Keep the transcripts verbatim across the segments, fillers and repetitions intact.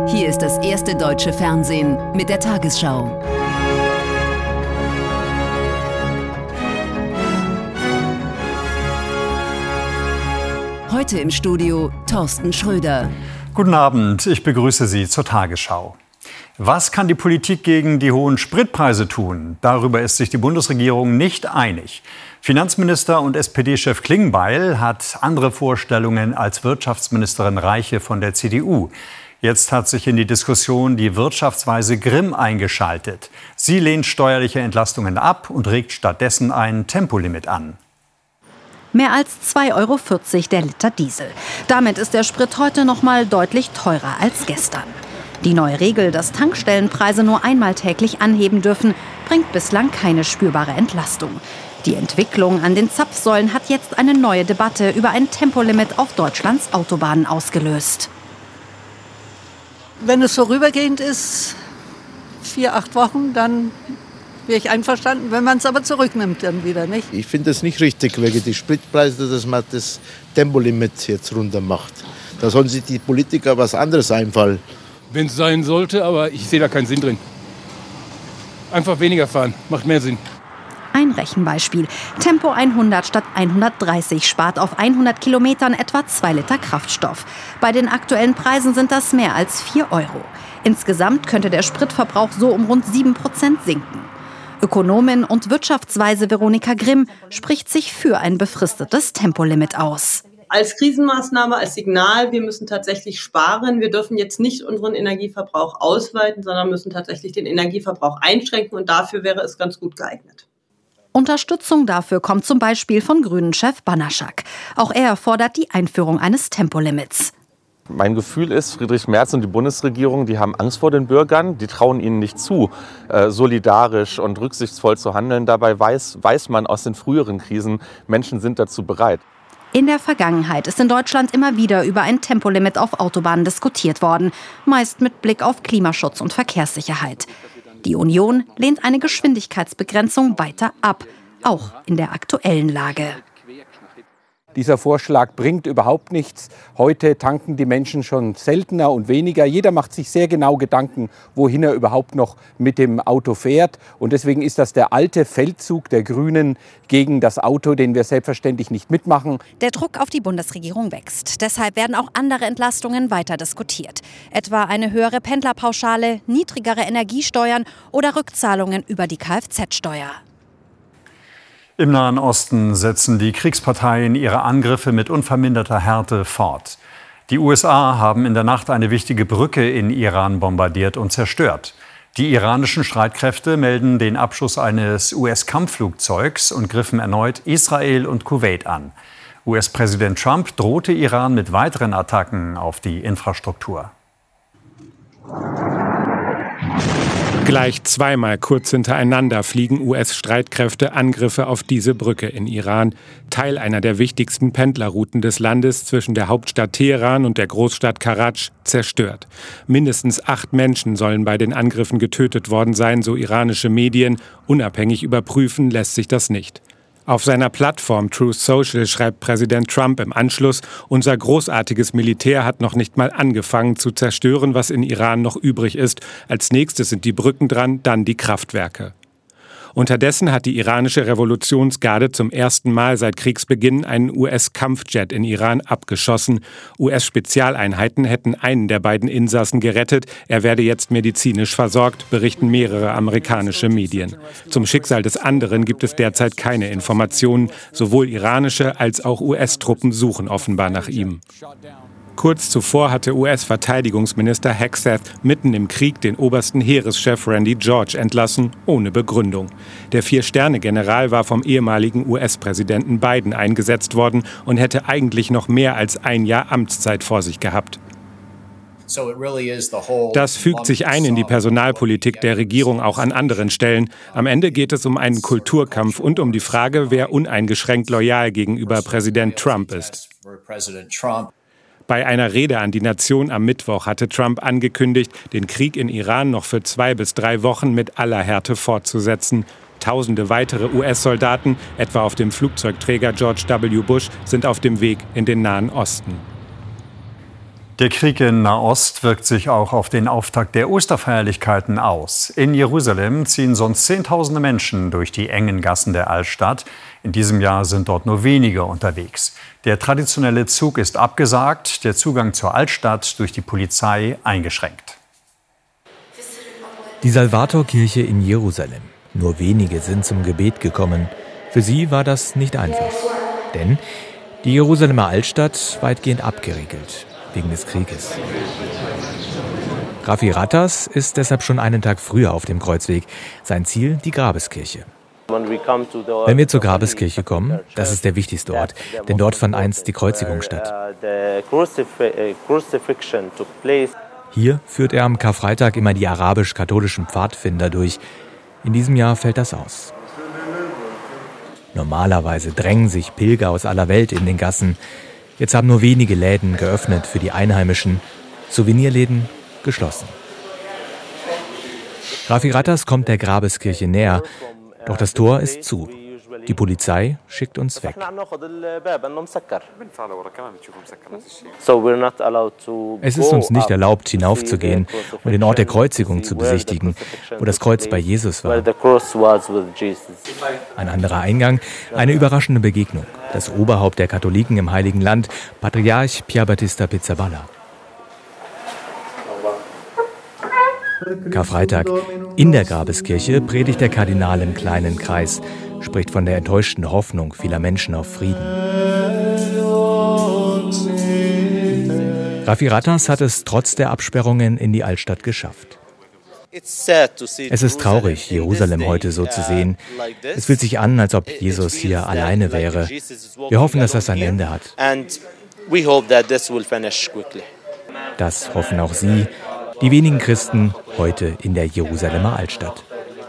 Hier ist das erste deutsche Fernsehen mit der Tagesschau. Heute im Studio Thorsten Schröder. Guten Abend, ich begrüße Sie zur Tagesschau. Was kann die Politik gegen die hohen Spritpreise tun? Darüber ist sich die Bundesregierung nicht einig. Finanzminister und S P D-Chef Klingbeil hat andere Vorstellungen als Wirtschaftsministerin Reiche von der C D U. Jetzt hat sich in die Diskussion die Wirtschaftsweise Grimm eingeschaltet. Sie lehnt steuerliche Entlastungen ab und regt stattdessen ein Tempolimit an. Mehr als zwei Euro vierzig der Liter Diesel. Damit ist der Sprit heute noch mal deutlich teurer als gestern. Die neue Regel, dass Tankstellenpreise nur einmal täglich anheben dürfen, bringt bislang keine spürbare Entlastung. Die Entwicklung an den Zapfsäulen hat jetzt eine neue Debatte über ein Tempolimit auf Deutschlands Autobahnen ausgelöst. Wenn es vorübergehend ist, vier, acht Wochen, dann wäre ich einverstanden. Wenn man es aber zurücknimmt, dann wieder nicht. Ich finde es nicht richtig, wegen der Spritpreise, dass man das Tempolimit jetzt runter macht. Da sollen sich die Politiker was anderes einfallen. Wenn es sein sollte, aber ich sehe da keinen Sinn drin. Einfach weniger fahren, macht mehr Sinn. Ein Rechenbeispiel. Tempo hundert statt hundertdreißig spart auf hundert Kilometern etwa zwei Liter Kraftstoff. Bei den aktuellen Preisen sind das mehr als vier Euro. Insgesamt könnte der Spritverbrauch so um rund sieben Prozent sinken. Ökonomin und Wirtschaftsweise Veronika Grimm spricht sich für ein befristetes Tempolimit aus. Als Krisenmaßnahme, als Signal, wir müssen tatsächlich sparen. Wir dürfen jetzt nicht unseren Energieverbrauch ausweiten, sondern müssen tatsächlich den Energieverbrauch einschränken. Und dafür wäre es ganz gut geeignet. Unterstützung dafür kommt zum Beispiel von Grünen-Chef Banaschak. Auch er fordert die Einführung eines Tempolimits. Mein Gefühl ist, Friedrich Merz und die Bundesregierung, die haben Angst vor den Bürgern, die trauen ihnen nicht zu, äh, solidarisch und rücksichtsvoll zu handeln. Dabei weiß, weiß man aus den früheren Krisen, Menschen sind dazu bereit. In der Vergangenheit ist in Deutschland immer wieder über ein Tempolimit auf Autobahnen diskutiert worden, meist mit Blick auf Klimaschutz und Verkehrssicherheit. Die Union lehnt eine Geschwindigkeitsbegrenzung weiter ab, auch in der aktuellen Lage. Dieser Vorschlag bringt überhaupt nichts. Heute tanken die Menschen schon seltener und weniger. Jeder macht sich sehr genau Gedanken, wohin er überhaupt noch mit dem Auto fährt. Und deswegen ist das der alte Feldzug der Grünen gegen das Auto, den wir selbstverständlich nicht mitmachen. Der Druck auf die Bundesregierung wächst. Deshalb werden auch andere Entlastungen weiter diskutiert. Etwa eine höhere Pendlerpauschale, niedrigere Energiesteuern oder Rückzahlungen über die Kfz-Steuer. Im Nahen Osten setzen die Kriegsparteien ihre Angriffe mit unverminderter Härte fort. Die U S A haben in der Nacht eine wichtige Brücke in Iran bombardiert und zerstört. Die iranischen Streitkräfte melden den Abschuss eines U S-Kampfflugzeugs und griffen erneut Israel und Kuwait an. U S-Präsident Trump drohte Iran mit weiteren Attacken auf die Infrastruktur. Gleich zweimal kurz hintereinander fliegen U S-Streitkräfte Angriffe auf diese Brücke in Iran, Teil einer der wichtigsten Pendlerrouten des Landes zwischen der Hauptstadt Teheran und der Großstadt Karatsch, zerstört. Mindestens acht Menschen sollen bei den Angriffen getötet worden sein, so iranische Medien. Unabhängig überprüfen lässt sich das nicht. Auf seiner Plattform Truth Social schreibt Präsident Trump im Anschluss, unser großartiges Militär hat noch nicht mal angefangen zu zerstören, was in Iran noch übrig ist. Als nächstes sind die Brücken dran, dann die Kraftwerke. Unterdessen hat die iranische Revolutionsgarde zum ersten Mal seit Kriegsbeginn einen U S-Kampfjet in Iran abgeschossen. U S-Spezialeinheiten hätten einen der beiden Insassen gerettet. Er werde jetzt medizinisch versorgt, berichten mehrere amerikanische Medien. Zum Schicksal des anderen gibt es derzeit keine Informationen. Sowohl iranische als auch U S-Truppen suchen offenbar nach ihm. Kurz zuvor hatte U S-Verteidigungsminister Hegseth mitten im Krieg den obersten Heereschef Randy George entlassen, ohne Begründung. Der Vier-Sterne-General war vom ehemaligen U S-Präsidenten Biden eingesetzt worden und hätte eigentlich noch mehr als ein Jahr Amtszeit vor sich gehabt. Das fügt sich ein in die Personalpolitik der Regierung auch an anderen Stellen. Am Ende geht es um einen Kulturkampf und um die Frage, wer uneingeschränkt loyal gegenüber Präsident Trump ist. Bei einer Rede an die Nation am Mittwoch hatte Trump angekündigt, den Krieg in Iran noch für zwei bis drei Wochen mit aller Härte fortzusetzen. Tausende weitere U S-Soldaten, etwa auf dem Flugzeugträger George W. Bush, sind auf dem Weg in den Nahen Osten. Der Krieg in Nahost wirkt sich auch auf den Auftakt der Osterfeierlichkeiten aus. In Jerusalem ziehen sonst Zehntausende Menschen durch die engen Gassen der Altstadt. In diesem Jahr sind dort nur wenige unterwegs. Der traditionelle Zug ist abgesagt, der Zugang zur Altstadt durch die Polizei eingeschränkt. Die Salvatorkirche in Jerusalem. Nur wenige sind zum Gebet gekommen. Für sie war das nicht einfach. Denn die Jerusalemer Altstadt weitgehend abgeriegelt. Wegen des Krieges. Raffi Rattas ist deshalb schon einen Tag früher auf dem Kreuzweg. Sein Ziel, die Grabeskirche. Wenn wir zur Grabeskirche kommen, das ist der wichtigste Ort, denn dort fand einst die Kreuzigung statt. Hier führt er am Karfreitag immer die arabisch-katholischen Pfadfinder durch. In diesem Jahr fällt das aus. Normalerweise drängen sich Pilger aus aller Welt in den Gassen. Jetzt haben nur wenige Läden geöffnet für die Einheimischen, Souvenirläden geschlossen. Raffi Rattas kommt der Grabeskirche näher, doch das Tor ist zu. Die Polizei schickt uns weg. Es ist uns nicht erlaubt, hinaufzugehen und den Ort der Kreuzigung zu besichtigen, wo das Kreuz bei Jesus war. Ein anderer Eingang, eine überraschende Begegnung. Das Oberhaupt der Katholiken im Heiligen Land, Patriarch Pierbattista Pizzaballa. Karfreitag. In der Grabeskirche predigt der Kardinal im kleinen Kreis, spricht von der enttäuschten Hoffnung vieler Menschen auf Frieden. Raffi Rattas hat es trotz der Absperrungen in die Altstadt geschafft. Es ist traurig, Jerusalem heute so zu sehen. Es fühlt sich an, als ob Jesus hier alleine wäre. Wir hoffen, dass das ein Ende hat. Das hoffen auch Sie, die wenigen Christen heute in der Jerusalemer Altstadt.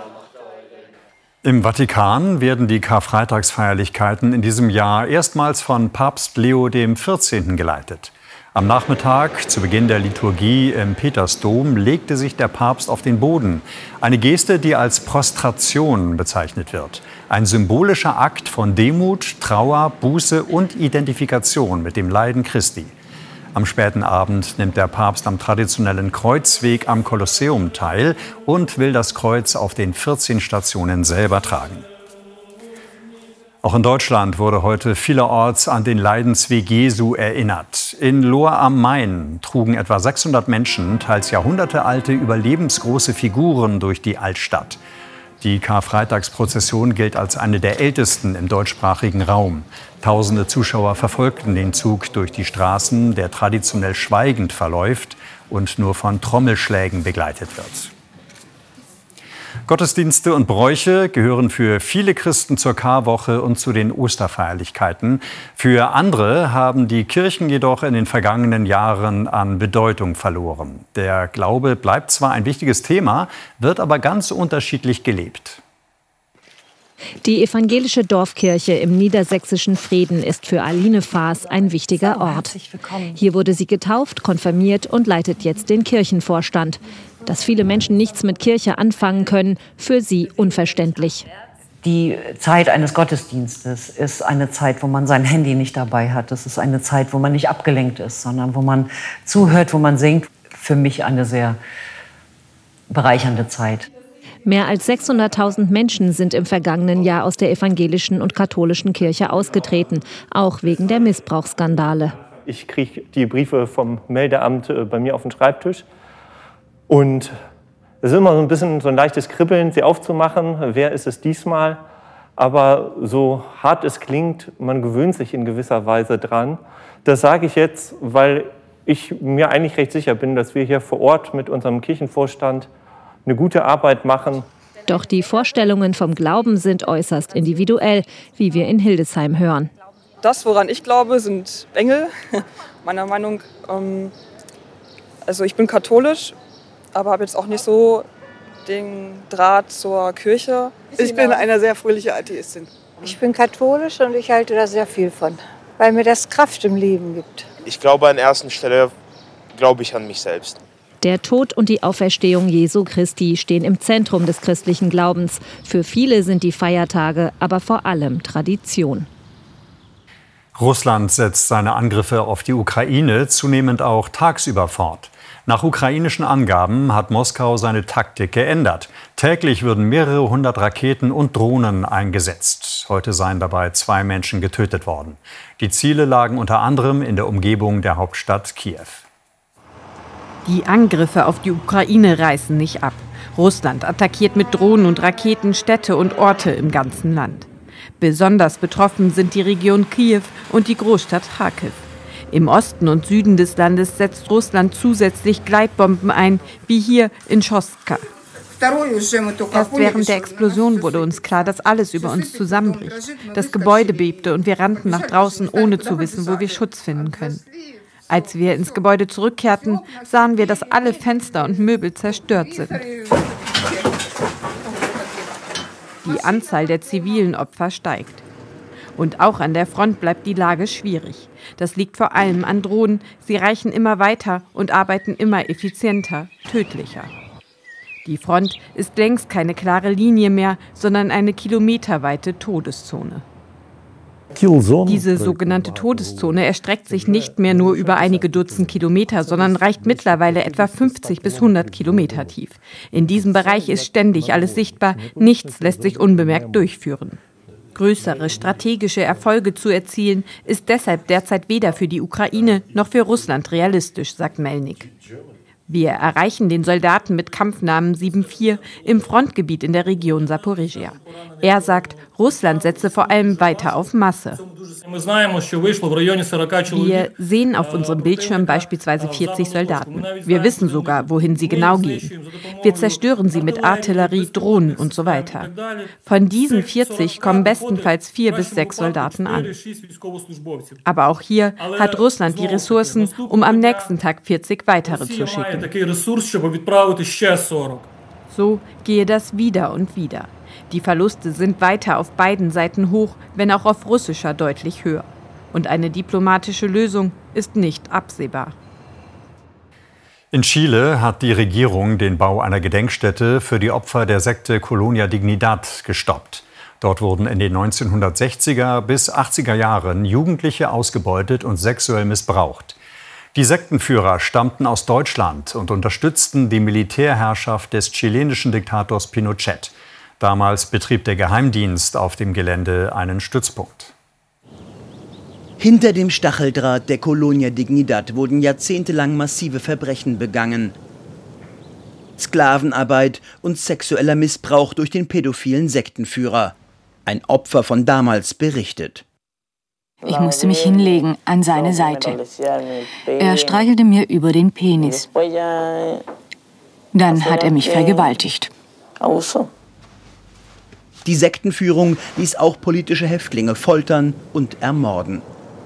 Im Vatikan werden die Karfreitagsfeierlichkeiten in diesem Jahr erstmals von Papst Leo der vierzehnte geleitet. Am Nachmittag, zu Beginn der Liturgie im Petersdom, legte sich der Papst auf den Boden. Eine Geste, die als Prostration bezeichnet wird. Ein symbolischer Akt von Demut, Trauer, Buße und Identifikation mit dem Leiden Christi. Am späten Abend nimmt der Papst am traditionellen Kreuzweg am Kolosseum teil und will das Kreuz auf den vierzehn Stationen selber tragen. Auch in Deutschland wurde heute vielerorts an den Leidensweg Jesu erinnert. In Lohr am Main trugen etwa sechshundert Menschen teils jahrhundertealte, überlebensgroße Figuren durch die Altstadt. Die Karfreitagsprozession gilt als eine der ältesten im deutschsprachigen Raum. Tausende Zuschauer verfolgten den Zug durch die Straßen, der traditionell schweigend verläuft und nur von Trommelschlägen begleitet wird. Gottesdienste und Bräuche gehören für viele Christen zur Karwoche und zu den Osterfeierlichkeiten. Für andere haben die Kirchen jedoch in den vergangenen Jahren an Bedeutung verloren. Der Glaube bleibt zwar ein wichtiges Thema, wird aber ganz unterschiedlich gelebt. Die evangelische Dorfkirche im niedersächsischen Frieden ist für Aline Faas ein wichtiger Ort. Hier wurde sie getauft, konfirmiert und leitet jetzt den Kirchenvorstand. Dass viele Menschen nichts mit Kirche anfangen können, für sie unverständlich. Die Zeit eines Gottesdienstes ist eine Zeit, wo man sein Handy nicht dabei hat. Es ist eine Zeit, wo man nicht abgelenkt ist, sondern wo man zuhört, wo man singt. Für mich eine sehr bereichernde Zeit. Mehr als sechshunderttausend Menschen sind im vergangenen Jahr aus der evangelischen und katholischen Kirche ausgetreten, auch wegen der Missbrauchsskandale. Ich kriege die Briefe vom Meldeamt bei mir auf den Schreibtisch. Und es ist immer so ein bisschen so ein leichtes Kribbeln, sie aufzumachen. Wer ist es diesmal? Aber so hart es klingt, man gewöhnt sich in gewisser Weise dran. Das sage ich jetzt, weil ich mir eigentlich recht sicher bin, dass wir hier vor Ort mit unserem Kirchenvorstand eine gute Arbeit machen. Doch die Vorstellungen vom Glauben sind äußerst individuell, wie wir in Hildesheim hören. Das, woran ich glaube, sind Engel. Meiner Meinung ähm, also ich bin katholisch, aber habe jetzt auch nicht so den Draht zur Kirche. Ich bin eine sehr fröhliche Atheistin. Ich bin katholisch und ich halte da sehr viel von, weil mir das Kraft im Leben gibt. Ich glaube an erster Stelle, glaube ich an mich selbst. Der Tod und die Auferstehung Jesu Christi stehen im Zentrum des christlichen Glaubens. Für viele sind die Feiertage aber vor allem Tradition. Russland setzt seine Angriffe auf die Ukraine zunehmend auch tagsüber fort. Nach ukrainischen Angaben hat Moskau seine Taktik geändert. Täglich würden mehrere hundert Raketen und Drohnen eingesetzt. Heute seien dabei zwei Menschen getötet worden. Die Ziele lagen unter anderem in der Umgebung der Hauptstadt Kiew. Die Angriffe auf die Ukraine reißen nicht ab. Russland attackiert mit Drohnen und Raketen Städte und Orte im ganzen Land. Besonders betroffen sind die Region Kiew und die Großstadt Charkiw. Im Osten und Süden des Landes setzt Russland zusätzlich Gleitbomben ein, wie hier in Schostka. Erst während der Explosion wurde uns klar, dass alles über uns zusammenbricht. Das Gebäude bebte und wir rannten nach draußen, ohne zu wissen, wo wir Schutz finden können. Als wir ins Gebäude zurückkehrten, sahen wir, dass alle Fenster und Möbel zerstört sind. Die Anzahl der zivilen Opfer steigt. Und auch an der Front bleibt die Lage schwierig. Das liegt vor allem an Drohnen. Sie reichen immer weiter und arbeiten immer effizienter, tödlicher. Die Front ist längst keine klare Linie mehr, sondern eine kilometerweite Todeszone. Diese sogenannte Todeszone erstreckt sich nicht mehr nur über einige Dutzend Kilometer, sondern reicht mittlerweile etwa fünfzig bis hundert Kilometer tief. In diesem Bereich ist ständig alles sichtbar, nichts lässt sich unbemerkt durchführen. Größere strategische Erfolge zu erzielen, ist deshalb derzeit weder für die Ukraine noch für Russland realistisch, sagt Melnik. Wir erreichen den Soldaten mit Kampfnamen sieben vier im Frontgebiet in der Region Saporischschja. Er sagt, Russland setze vor allem weiter auf Masse. Wir sehen auf unserem Bildschirm beispielsweise vierzig Soldaten. Wir wissen sogar, wohin sie genau gehen. Wir zerstören sie mit Artillerie, Drohnen und so weiter. Von diesen vierzig kommen bestenfalls vier bis sechs Soldaten an. Aber auch hier hat Russland die Ressourcen, um am nächsten Tag vierzig weitere zu schicken. So gehe das wieder und wieder. Die Verluste sind weiter auf beiden Seiten hoch, wenn auch auf russischer deutlich höher. Und eine diplomatische Lösung ist nicht absehbar. In Chile hat die Regierung den Bau einer Gedenkstätte für die Opfer der Sekte Colonia Dignidad gestoppt. Dort wurden in den neunzehnhundertsechziger bis achtziger Jahren Jugendliche ausgebeutet und sexuell missbraucht. Die Sektenführer stammten aus Deutschland und unterstützten die Militärherrschaft des chilenischen Diktators Pinochet. Damals betrieb der Geheimdienst auf dem Gelände einen Stützpunkt. Hinter dem Stacheldraht der Colonia Dignidad wurden jahrzehntelang massive Verbrechen begangen. Sklavenarbeit und sexueller Missbrauch durch den pädophilen Sektenführer. Ein Opfer von damals berichtet. Ich musste mich hinlegen an seine Seite. Er streichelte mir über den Penis. Dann hat er mich vergewaltigt. Die Sektenführung ließ auch politische Häftlinge foltern und ermorden.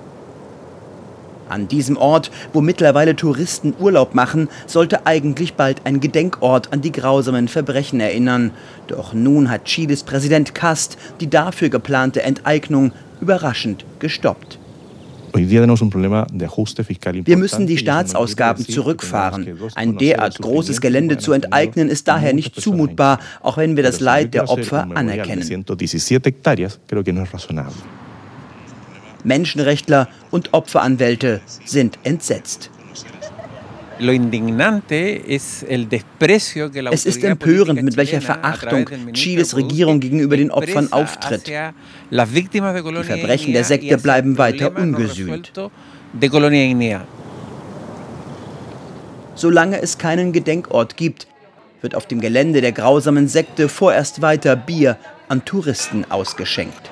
An diesem Ort, wo mittlerweile Touristen Urlaub machen, sollte eigentlich bald ein Gedenkort an die grausamen Verbrechen erinnern. Doch nun hat Chiles Präsident Kast die dafür geplante Enteignung überraschend gestoppt. Wir müssen die Staatsausgaben zurückfahren. Ein derart großes Gelände zu enteignen, ist daher nicht zumutbar, auch wenn wir das Leid der Opfer anerkennen. Menschenrechtler und Opferanwälte sind entsetzt. Es ist empörend, mit welcher Verachtung Chiles Regierung gegenüber den Opfern auftritt. Die Verbrechen der Sekte bleiben weiter ungesühnt. Solange es keinen Gedenkort gibt, wird auf dem Gelände der grausamen Sekte vorerst weiter Bier an Touristen ausgeschenkt.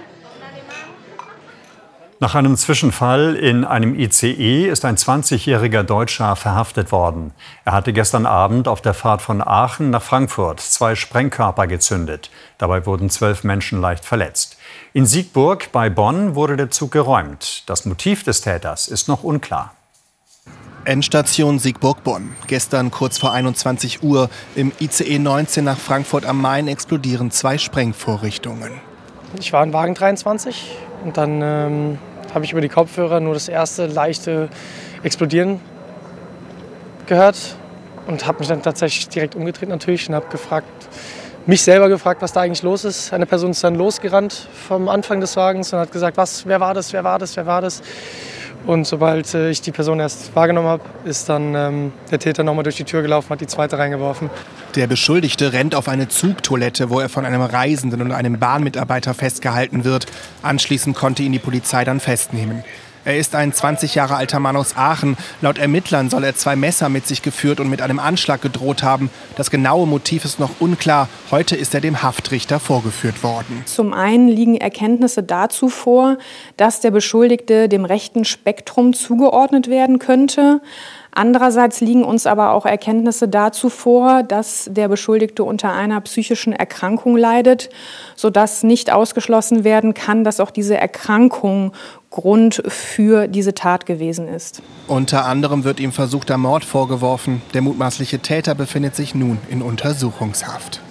Nach einem Zwischenfall in einem I C E ist ein zwanzigjähriger Deutscher verhaftet worden. Er hatte gestern Abend auf der Fahrt von Aachen nach Frankfurt zwei Sprengkörper gezündet. Dabei wurden zwölf Menschen leicht verletzt. In Siegburg bei Bonn wurde der Zug geräumt. Das Motiv des Täters ist noch unklar. Endstation Siegburg-Bonn. Gestern kurz vor einundzwanzig Uhr im I C E neunzehn nach Frankfurt am Main explodieren zwei Sprengvorrichtungen. Ich war in Wagen dreiundzwanzig und dann ähm, habe ich über die Kopfhörer nur das erste leichte Explodieren gehört und habe mich dann tatsächlich direkt umgedreht natürlich und habe gefragt, mich selber gefragt, was da eigentlich los ist. Eine Person ist dann losgerannt vom Anfang des Wagens und hat gesagt, was, wer war das, wer war das, wer war das? Und sobald äh, ich die Person erst wahrgenommen habe, ist dann ähm, der Täter nochmal durch die Tür gelaufen, hat die zweite reingeworfen. Der Beschuldigte rennt auf eine Zugtoilette, wo er von einem Reisenden und einem Bahnmitarbeiter festgehalten wird. Anschließend konnte ihn die Polizei dann festnehmen. Er ist ein zwanzig Jahre alter Mann aus Aachen. Laut Ermittlern soll er zwei Messer mit sich geführt und mit einem Anschlag gedroht haben. Das genaue Motiv ist noch unklar. Heute ist er dem Haftrichter vorgeführt worden. Zum einen liegen Erkenntnisse dazu vor, dass der Beschuldigte dem rechten Spektrum zugeordnet werden könnte. Andererseits liegen uns aber auch Erkenntnisse dazu vor, dass der Beschuldigte unter einer psychischen Erkrankung leidet, sodass nicht ausgeschlossen werden kann, dass auch diese Erkrankung Grund für diese Tat gewesen ist. Unter anderem wird ihm versuchter Mord vorgeworfen. Der mutmaßliche Täter befindet sich nun in Untersuchungshaft.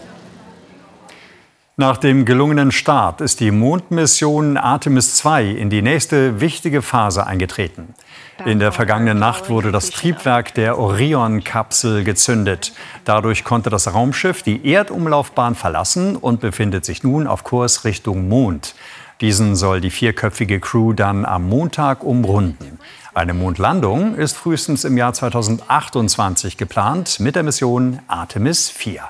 Nach dem gelungenen Start ist die Mondmission Artemis zwei in die nächste wichtige Phase eingetreten. In der vergangenen Nacht wurde das Triebwerk der Orion-Kapsel gezündet. Dadurch konnte das Raumschiff die Erdumlaufbahn verlassen und befindet sich nun auf Kurs Richtung Mond. Diesen soll die vierköpfige Crew dann am Montag umrunden. Eine Mondlandung ist frühestens im Jahr zweitausendachtundzwanzig geplant mit der Mission Artemis vier.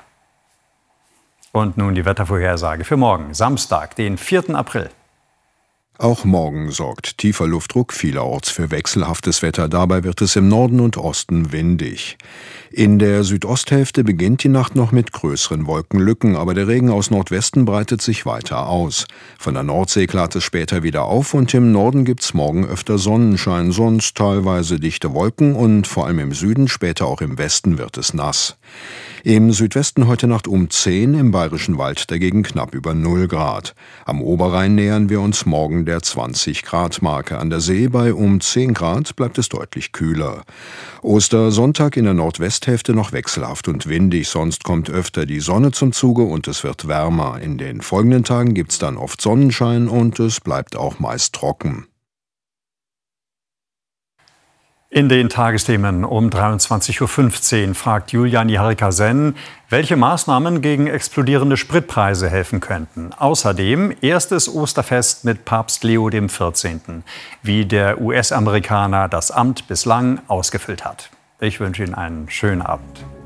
Und nun die Wettervorhersage für morgen, Samstag, den vierten April. Auch morgen sorgt tiefer Luftdruck vielerorts für wechselhaftes Wetter. Dabei wird es im Norden und Osten windig. In der Südosthälfte beginnt die Nacht noch mit größeren Wolkenlücken, aber der Regen aus Nordwesten breitet sich weiter aus. Von der Nordsee klart es später wieder auf und im Norden gibt's morgen öfter Sonnenschein, sonst teilweise dichte Wolken und vor allem im Süden, später auch im Westen wird es nass. Im Südwesten heute Nacht um zehn, im Bayerischen Wald dagegen knapp über null Grad. Am Oberrhein nähern wir uns morgen der zwanzig Grad Marke. An der See bei um zehn Grad bleibt es deutlich kühler. Ostersonntag in der Nordwesthälfte noch wechselhaft und windig, sonst kommt öfter die Sonne zum Zuge und es wird wärmer. In den folgenden Tagen gibt's dann oft Sonnenschein und es bleibt auch meist trocken. In den Tagesthemen um dreiundzwanzig Uhr fünfzehn fragt Julian Jarikasen, welche Maßnahmen gegen explodierende Spritpreise helfen könnten. Außerdem erstes Osterfest mit Papst Leo der vierzehnte, wie der U S-Amerikaner das Amt bislang ausgefüllt hat. Ich wünsche Ihnen einen schönen Abend.